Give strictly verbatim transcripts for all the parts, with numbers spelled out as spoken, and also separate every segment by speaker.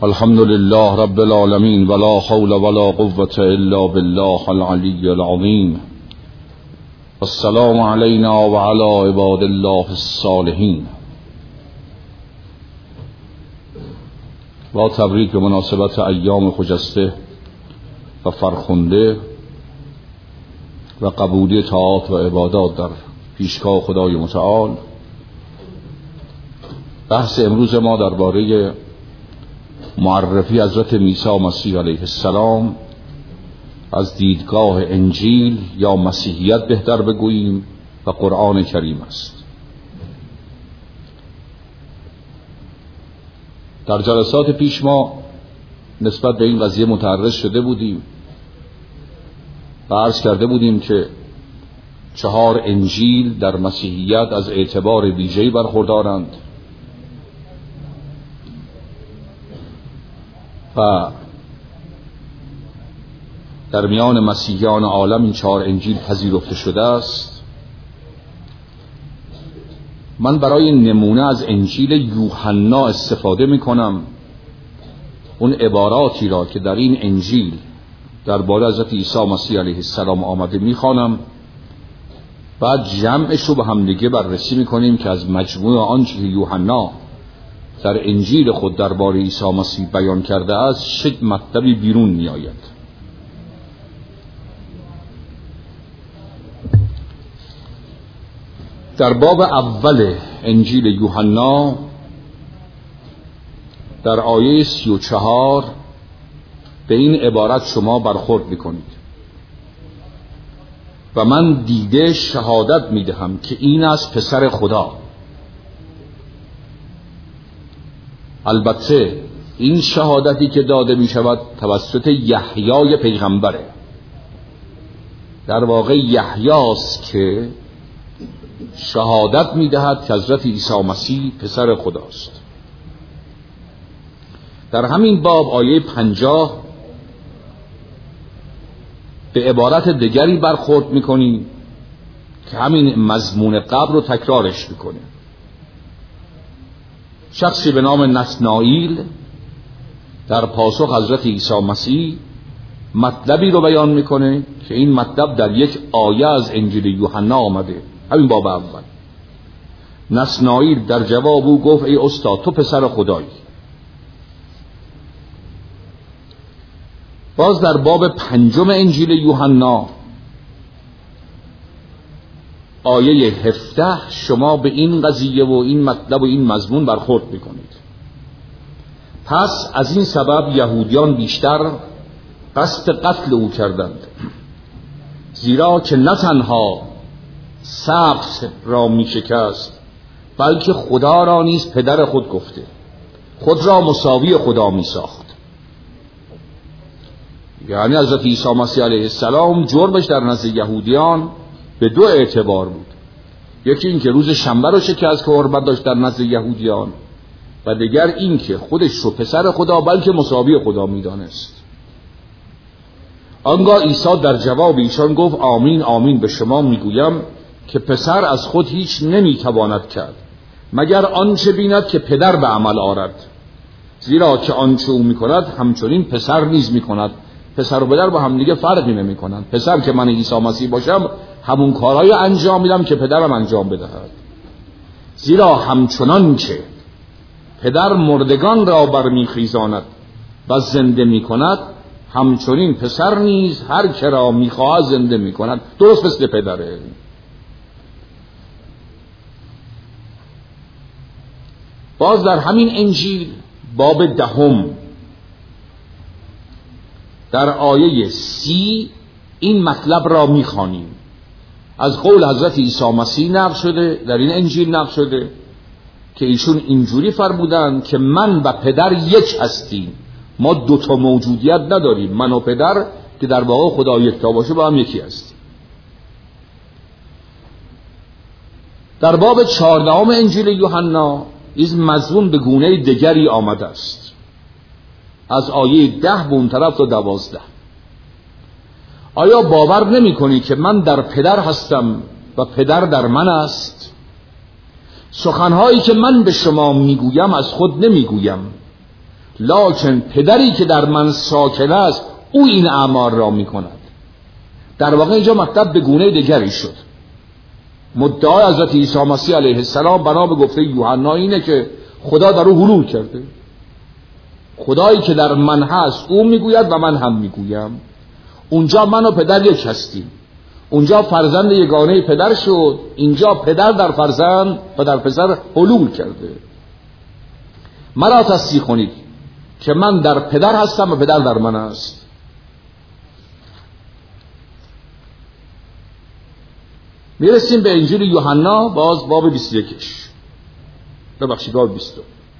Speaker 1: الحمد لله رب العالمين ولا حول ولا قوة إلا بالله العلي العظيم السلام علينا وعلى عباد الله الصالحين. با تبریک به مناسبت ایام خجسته و فرخنده و قبولی طاعات و عبادات در پیشگاه خدای متعال، بحث امروز ما درباره معرفی حضرت عیسی مسیح علیه السلام از دیدگاه انجیل یا مسیحیت بهتر بگوییم و قرآن کریم است. در جلسات پیش ما نسبت به این قضیه متعرض شده بودیم و عرض کرده بودیم که چهار انجیل در مسیحیت از اعتبار ویژه‌ای برخوردارند و در میان مسیحیان عالم این چهار انجیل پذیرفته شده است. من برای نمونه از انجیل یوحنا استفاده می کنم، اون عباراتی را که در این انجیل درباره حضرت عیسی مسیح علیه السلام آمده می خوانم، بعد جمعش رو به هم دیگه بررسی می کنیم که از مجموع آنچه که یوحنا در انجیل خود درباره عیسی مسیح بیان کرده است چه مطلبی بیرون می آید. در باب اول انجیل یوحنا در آیه سی و چهار به این عبارت شما برخورد میکنید: و من دیده شهادت میدهم که این از پسر خدا. البته این شهادتی که داده می شود توسط یحیای پیغمبره. در واقع یحیاست که شهادت می دهد که حضرت عیسی مسیح پسر خداست. در همین باب آیه پنجاه به عبارت دیگری برخورد می کنیم که همین مضمون قبل رو تکرارش می کنه. شخصی به نام نثنائیل در پاسخ حضرت عیسی مسیح مطلبی رو بیان میکنه که این مطلب در یک آیه از انجیل یوحنا آمده، همین باب اول. نثنائیل در جواب او گفت: ای استاد، تو پسر خدایی. باز در باب پنجم انجیل یوحنا آیه هفده شما به این قضیه و این مطلب و این مضمون برخورد میکنید: پس از این سبب یهودیان بیشتر قصد قتل او کردند، زیرا که نه تنها سبت را میشکست بلکه خدا را نیز پدر خود گفته، خود را مساوی خدا میساخت. یعنی حضرت عیسی مسیح علیه السلام جرمش در نزد یهودیان به دو اعتبار بود: یکی این که روز شنبه رو شکست که حرمت داشت در نزد یهودیان، و دیگر این که خودش رو پسر خدا بلکه مساوی خدا میدانست. آنگاه عیسی در جواب ایشان گفت: آمین آمین به شما میگویم که پسر از خود هیچ نمیتواند کرد مگر آنچه بیند که پدر به عمل آرد، زیرا که آنچه او میکند همچنین پسر نیز میکند. پسر و پدر با هم دیگه فرقی نمیکنند. پسر که من عیسی مسیح باشم همون کارهای انجام میدم که پدرم انجام بدهد، زیرا همچنان که پدر مردگان را برمیخیزاند و زنده میکند، همچنین پسر نیز هر که را میخواهد زنده میکند. درست مثل پدره. باز در همین انجیل باب دهم در آیه سی این مطلب را میخوانیم. از قول حضرت عیسی مسیح نقل شده، در این انجیل نقل شده که ایشون اینجوری فرمودند که من و پدر یک هستیم، ما دوتا موجودیت نداریم، من و پدر که در واقع خدا یکتا باشه با هم یکی هستیم. در باب چهاردهم انجیل یوحنا این مضمون به گونه دیگری آمده است، از آیه ده به اون طرف تا دوازده. آیا باور نمی کنی که من در پدر هستم و پدر در من است؟ سخنهایی که من به شما میگویم از خود نمیگویم، لکن پدری که در من ساکن است او این اعمال را می کند. در واقع اینجا مطلب به گونه دیگری شد. مدعای حضرت عیسی مسیح علیه السلام بنا به گفته یوحنا اینه که خدا در او حلول کرده. خدایی که در من هست او میگوید و من هم میگویم. اونجا من و پدر یک هستیم. اونجا فرزند یگانه پدر شد، اینجا پدر در فرزند و در پسر حلول کرده. مرا تصدیق کنید که من در پدر هستم و پدر در من است. میرسیم به انجیل یوحنا، باز باب بیست و یک ببخشید باب بیست.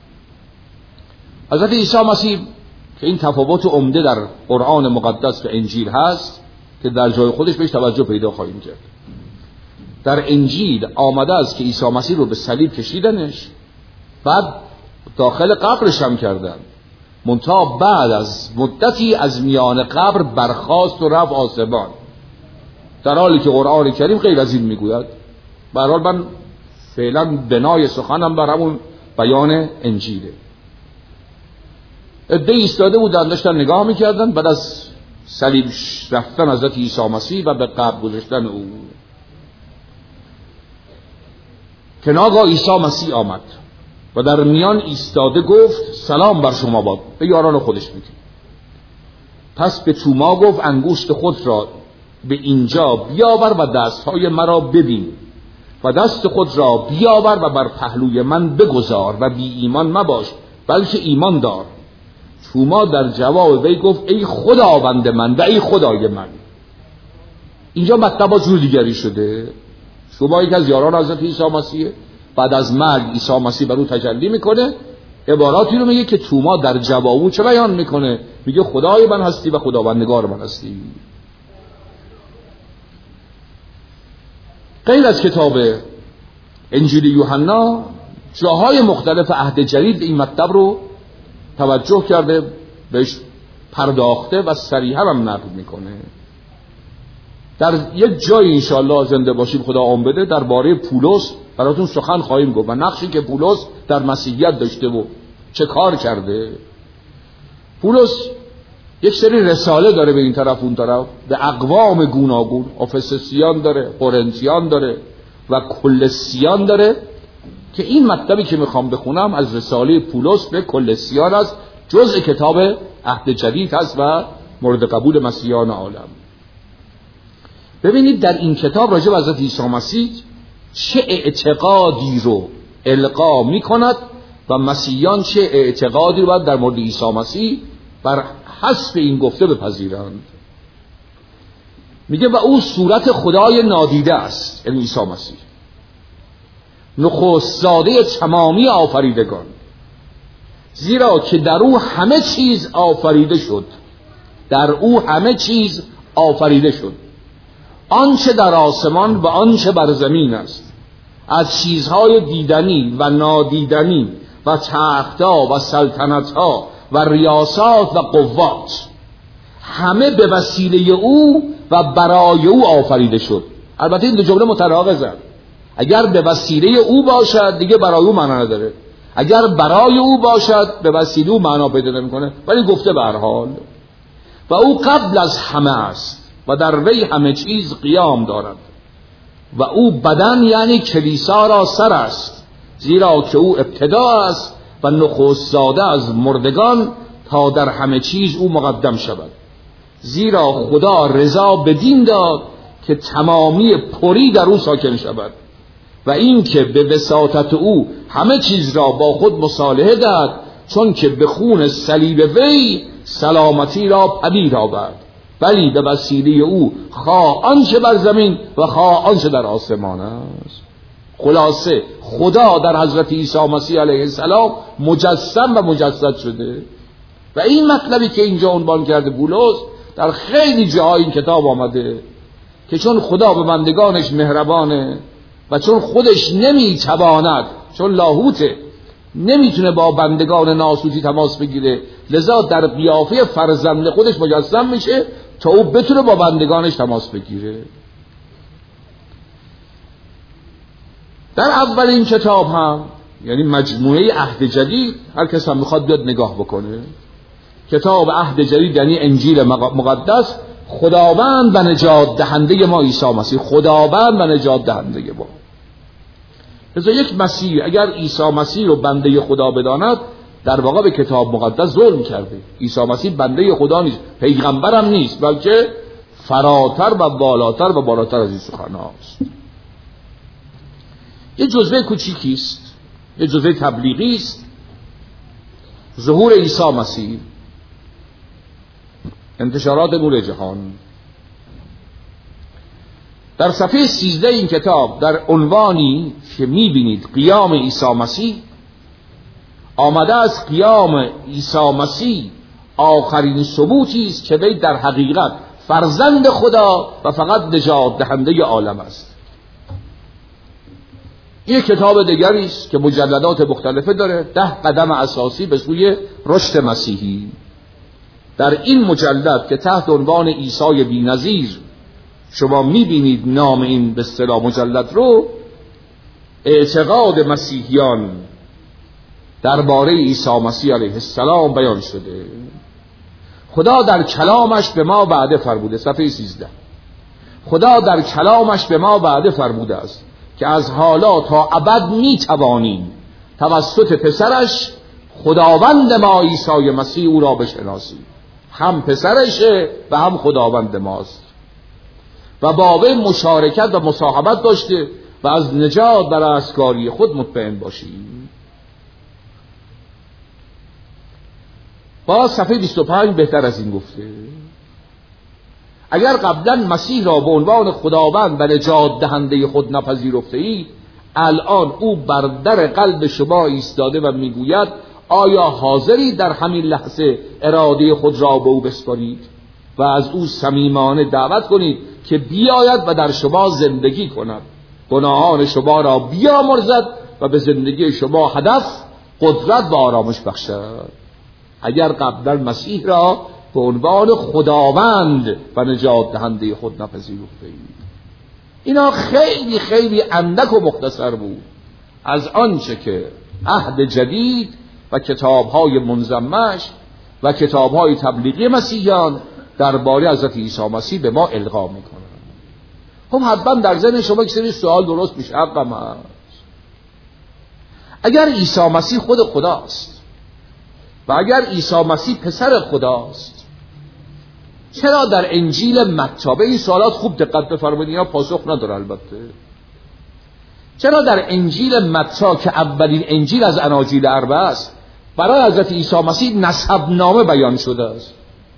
Speaker 1: حضرت عیسی مسیح که این تفاوت عمده در قرآن مقدس و انجیل هست که در جای خودش بهش توجه پیدا خواهیم کرد. در انجیل آمده است که عیسی مسیح رو به صلیب کشیدنش، بعد داخل قبرش هم کردن، منتها بعد از مدتی از میان قبر برخاست و رفت آسمان، در حالی که قرآن کریم غیر از این میگوید. به هر حال من فعلا بنای سخنم بر همون بیان انجیله. عده ایستاده بودن داشتن نگاه میکردن بعد از صلیب رفتن حضرت عیسی مسیح و به قبر گذاشتن او، که ناگاه عیسی مسیح آمد و در میان ایستاده گفت سلام بر شما باد. به یاران خودش میگه. پس به توما گفت انگشت خود را به اینجا بیاور و دستهای مرا ببین و دست خود را بیاور و بر پهلوی من بگذار و بی ایمان مباش بلکه ایمان دار. توما در جواب وی گفت ای خداوند من و ای خدای من. اینجا مطلب با جور دیگری شده. شما یک از یاران حضرت عیسی مسیح، بعد از مرگ عیسی مسیح بر او تجلی میکنه، عباراتی رو میگه که توما در جواب چه بیان میکنه؟ میگه خدای من هستی و خداوندگار من هستی. غیر از کتاب انجیل یوحنا جاهای مختلف عهد جدید این مطلب رو توجه کرده، بهش پرداخته و صریحا هم نقل میکنه. در یک جای انشاءالله زنده باشیم خدا عمر بده درباره پولس براتون سخن خواهیم گفت و نقشی که پولس در مسیحیت داشته و چه کار کرده. پولس یک سری رساله داره به این طرف اون طرف، به اقوام گوناگون، افسسیان داره، قرنتیان داره و کلسیان داره، که این مطلبی که میخوام بخونم از رساله پولس به کلسیان است، جزء کتاب عهد جدید هست و مورد قبول مسیحیان عالم. ببینید در این کتاب راجع به حضرت عیسی مسیح چه اعتقادی رو القا میکند و مسیحیان چه اعتقادی رو باید در مورد عیسی مسیح بر حسب این گفته بپذیرند. میگه و او صورت خدای نادیده است، یعنی عیسی مسیح، نخست زاده تمامی آفریدگان، زیرا که در او همه چیز آفریده شد. در او همه چیز آفریده شد، آنچه در آسمان و آنچه بر زمین است، از چیزهای دیدنی و نادیدنی و تخت‌ها و سلطنت‌ها و ریاسات و قوات، همه به وسیله او و برای او آفریده شد. البته این دو جمله متناقضن. اگر به وسیله او باشد دیگه برای او معنا نداره، اگر برای او باشد به وسیله او معنا پیدا نمیکنه، ولی گفته به هر حال. و او قبل از همه است و در وی همه چیز قیام دارد و او بدن یعنی کلیسا را سر است، زیرا که او ابتدا است و نخست زاده از مردگان تا در همه چیز او مقدم شود. زیرا خدا رضا بدین داد که تمامی پری در او ساکن شود و این که به وساطت او همه چیز را با خود مصالحه داد، چون که به خون صلیب وی سلامتی را پدید آورد، ولی به وسیله او خواه آنچه بر زمین و خواه آنچه در آسمان است. خلاصه خدا در حضرت عیسی مسیح علیه السلام مجسم و مجسد شده و این مطلبی که اینجا عنوان کرده پولس در خیلی جاهای این کتاب آمده که چون خدا به بندگانش مهربانه و چون خودش نمیتواند، چون لاهوته، نمیتونه با بندگان ناسوتی تماس بگیره، لذا در قیافه فرزند خودش مجسم میشه تا او بتونه با بندگانش تماس بگیره. در اول این کتاب هم یعنی مجموعه عهد جدید، هر کس هم میخواد بیاد نگاه بکنه. کتاب عهد جدید یعنی انجیل مقدس، خداوند و نجات دهنده ما عیسی مسیح، خداوند و نجات دهنده ما. لذا یک مسیح اگر عیسی مسیح رو بنده خدا بداند، در واقع به کتاب مقدس ظلم کرده. عیسی مسیح بنده خدا نیست، پیغمبرم نیست، بلکه فراتر و بالاتر و بالاتر از این سخن هاست. یه جزوه کوچیکی است، یه جزوه تبلیغی است، ظهور عیسی مسیح، انتشارات نور جهان. در صفحه سیزده این کتاب در عنوانی که میبینید قیام عیسی مسیح آمده از قیام عیسی مسیح آخرین ثبوتی است که وی در حقیقت فرزند خدا و فقط نجات دهنده عالم است. یک کتاب دیگری است که مجلدات مختلفه داره، ده قدم اساسی به سوی رشد مسیحی. در این مجلد که تحت عنوان عیسی بی‌نظیر شما میبینید نام این به اصطلاح مجلد رو، اعتقاد مسیحیان درباره عیسی مسیح علیه السلام بیان شده. خدا در کلامش به ما وعده فرموده، صفحه سیزده، خدا در کلامش به ما وعده فرموده است که از حالا تا ابد میتوانیم توسط پسرش خداوند ما عیسی مسیح او را بشناسیم. هم پسرشه و هم خداوند ماست و با وی مشارکت و مصاحبت داشته و از نجات و رستگاری خود مطمئن باشیم. با صفحه بیست و پنج بهتر از این گفته: اگر قبلا مسیح را به عنوان خداوند و نجات دهنده خود نپذیرفته اید، الان او بر در قلب شما ایستاده و میگوید آیا حاضری در همین لحظه اراده خود را به او بسپارید و از او صمیمانه دعوت کنید که بیاید و در شما زندگی کند، گناهان شما را بیامرزد و به زندگی شما هدف، قدرت و آرامش بخشد. اگر قبلا مسیح را به عنوان خداوند و نجات دهنده خود نپذیرفته اید. اینا خیلی خیلی اندک و مختصر بود از آنچه که عهد جدید و کتاب‌های منظمش و کتاب‌های تبلیغی مسیحیان درباره حضرت عیسی مسیح به ما القا می‌کنند. خب حتما در ذهن شما یک سری سوال درست میشه. حقم هست. اگر عیسی مسیح خود خداست و اگر عیسی مسیح پسر خداست، چرا در انجیل متی، به این سوالات خوب دقت بفرمایید، اینا پاسخ نداره البته، چرا در انجیل متی که اولین انجیل از اناجیل اربعه است برای حضرت عیسی مسیح نسب نامه بیان شده است؟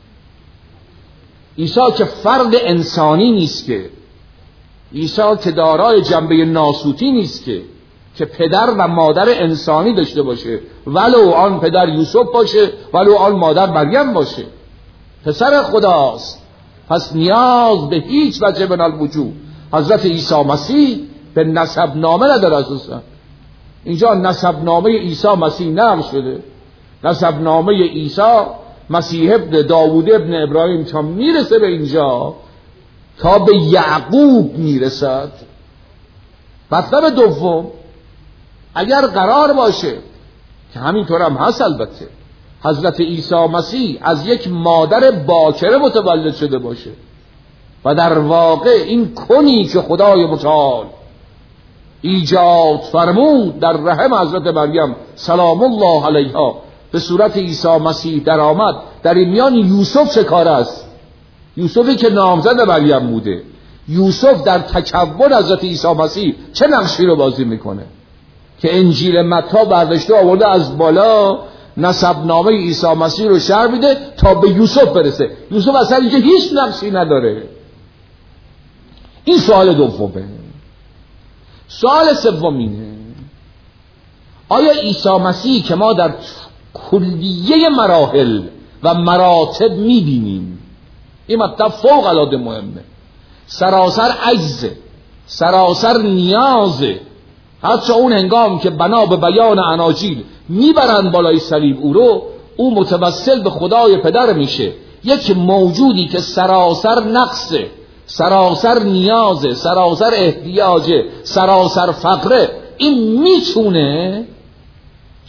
Speaker 1: عیسی که فرد انسانی نیست، که عیسی که دارای جنبه ناسوتی نیست، که که پدر و مادر انسانی داشته باشه، ولو آن پدر یوسف باشه، ولو آن مادر مریم باشه، پسر خداست. پس نیاز به هیچ وجه من الوجود حضرت عیسی مسیح به نسب نامه نداره. اساسا اینجا نسب نامه عیسی مسیح نقل شده. نسب نامه عیسی مسیح ابن داوود ابن ابراهیم تا میرسه به اینجا، تا به یعقوب میرسد. مطلب دوم، اگر قرار باشه که همینطور هم هست البته، حضرت عیسی مسیح از یک مادر باکره متولد شده باشه و در واقع این کنی که خدای متعال ایجاد فرمود در رحم حضرت مریم سلام الله علیها به صورت عیسی مسیح در آمد، در این میان یوسف چه کار است؟ یوسفی که نامزد مریم بوده، یوسف در تکون حضرت عیسی مسیح چه نقشی رو بازی میکنه که انجیل متی برداشته آورده از بالا نسب نامه عیسی مسیح رو شرح میده تا به یوسف برسه. یوسف اصلا اینجا هیچ نقشی نداره. این سوال دومه. سوال سوم اینه: آیا عیسی مسیح که ما در کلیه مراحل و مراتب میبینیم، این مطلب فوق العاده مهمه، سراسر عجزه، سراسر نیازه، حتی اون هنگام که بنا به بیان اناجیل میبرند بالای صلیب او رو، او متوسل به خدای پدر میشه، یک موجودی که سراسر نقصه، سراسر نیازه، سراسر احتیاجه، سراسر فقره. این میتونه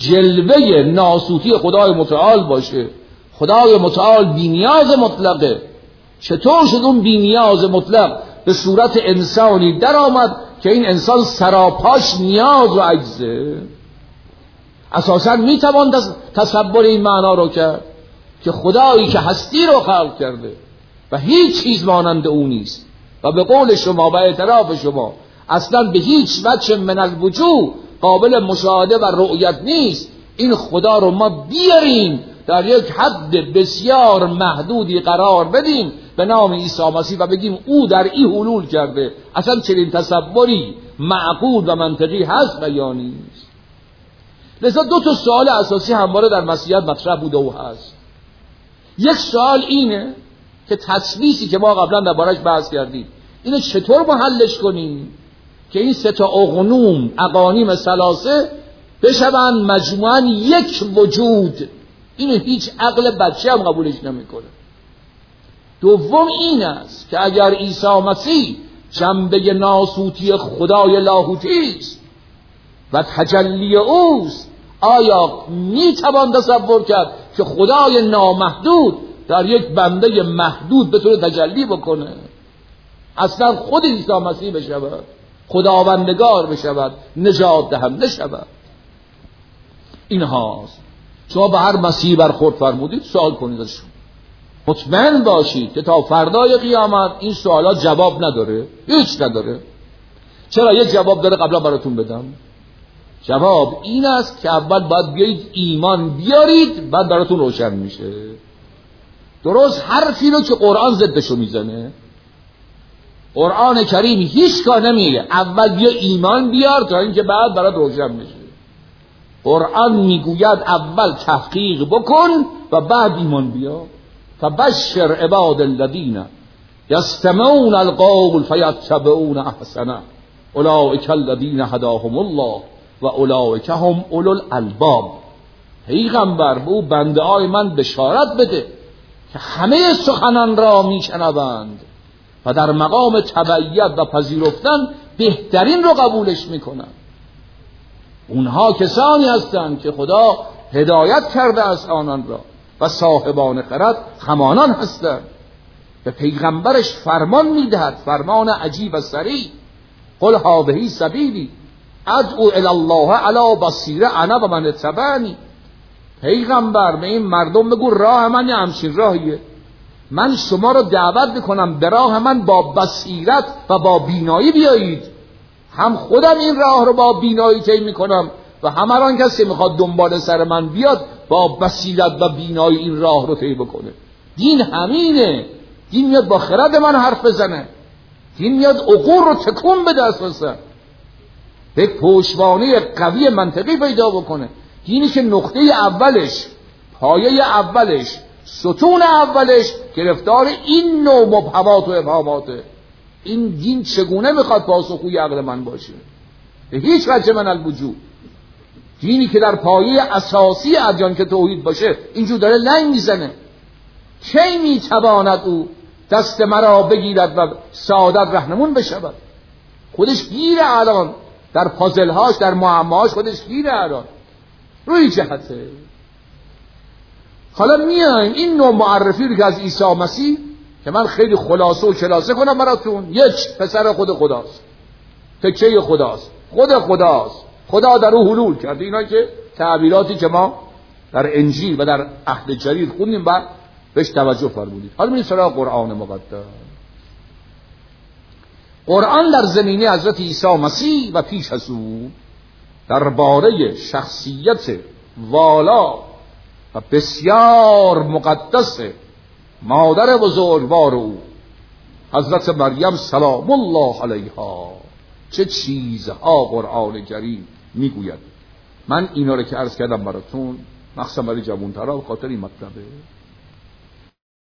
Speaker 1: جلوه ناسوتی خدای متعال باشه. خدای متعال بی‌نیاز مطلقه. چطور شد اون بی‌نیاز مطلق به صورت انسانی در آمد که این انسان سراپاش نیاز و عجزه؟ اساساً میتوان تصور این معنا رو کرد که خدایی که هستی رو خلق کرده و هیچ چیز مانند او نیست و به قول شما و اعتراف شما اصلا به هیچ وجه من الوجوه قابل مشاهده و رؤیت نیست، این خدا رو ما بیاریم در یک حد بسیار محدودی قرار بدیم به نام عیسی مسیح و بگیم او در این حلول کرده، اصلا چنین تصوری معقول و منطقی هست و یا نیست؟ لذا دو تا سوال اساسی همواره در مسیحیت مطرح بوده و هست. یک سوال اینه که تثلیثی که ما قبلا دربارش بحث کردیم اینو چطور ما حلش کنیم که این سه تا اقنوم اقانیم ثلاثه بشوند مجموعاً یک وجود. اینو هیچ عقل بچه هم قبولش نمیکنه. دوم این است که اگر عیسی مسیح جنبه ناسوتی خدای لاهوتی است و تجلی اوست، آیا میتوان تصور کرد که خدای نامحدود در یک بنده محدود بتونه تجلی بکنه؟ اصلا خود عیسی مسیح بشود، خداوندگار بشود، نجات دهنده شود. این هاست. شما به هر مسیحی برخورد فرمودید سوال کنید ازشون، مطمئن باشید که تا فردای قیامت این سوالات جواب نداره، هیچ نداره. چرا؟ یک جواب داره، قبلا براتون بدم. جواب این است که اول باید بیایید ایمان بیارید، بعد براتون روشن میشه. درست حرفی رو که قرآن ضدشو میزنه. قرآن کریم هیچ کار نمیگه اول بیا ایمان بیار تا اینکه بعد برات روشن میشه. قرآن میگوید اول تحقیق بکن و بعد ایمان بیار. فبشر عباد الذین یستمعون القول فیتبعون احسنه اولئک الذین هداهم الله و اولئک هم اولو الالباب. پیغمبر به او بنده های من بشارت بده که همه سخنان را میشنوند و در مقام تبعیت و پذیرفتن بهترین رو قبولش میکنن. اونها کسانی هستند که خدا هدایت کرده است آنان را و صاحبان خرد همانان هستند. به پیغمبرش فرمان میدهد، فرمان عجیب و سریع. قل هذه سبیلی ادعو الی الله علی بصیره انا و من اتبعنی. پیغمبر به این مردم بگو راه من یه همچین راهیه، من شما رو دعوت میکنم به راه من با بصیرت و با بینایی بیایید. هم خودم این راه رو با بینایی طی میکنم و هم هر آن کسی میخواد دنبال سر من بیاد با بصیرت و بینایی این راه رو طی بکنه. دین همینه. دین میاد با خرد من حرف بزنه، دین میاد عقول رو تکون بده، اساسا به پشتوانه قوی منطقی پیدا بکنه. دینی که نقطه اولش، پایه اولش، ستون اولش گرفتار این نوع مبهمات و ابهاماته. این دین چگونه میخواد پاسخگوی عقل من باشه؟ به هیچ وجه من الوجود. دینی که در پایه اساسی ادیان که توحید باشه اینجور داره لنگ میزنه. کی میتواند او دست مرا بگیرد و سعادت رهنمون بشود؟ خودش گیره الان در پازلهاش، در معماهاش خودش گیره الان روی جهته. حالا میایم این نوع معرفی رو که از عیسی مسیح که من خیلی خلاصه و خلاصه کنم براتون، یک پسر خود خداست، تکه خداست، خود خداست، خدا در او حلول کرده. اینا که تعبیراتی که ما در انجیل و در عهد جدید خوندیم و بهش توجه فرمودید. حالا میریم سراغ قرآن مقدس. قرآن در زمینه حضرت عیسی مسیح و پیش از او درباره شخصیت والا و بسیار مقدس مادر بزرگوار او حضرت مریم سلام الله علیها چه چیزها قرآن کریم میگوید. من اینا رو که عرض کردم براتون مخصوصا برای جوان‌ترا به خاطر این مطلبه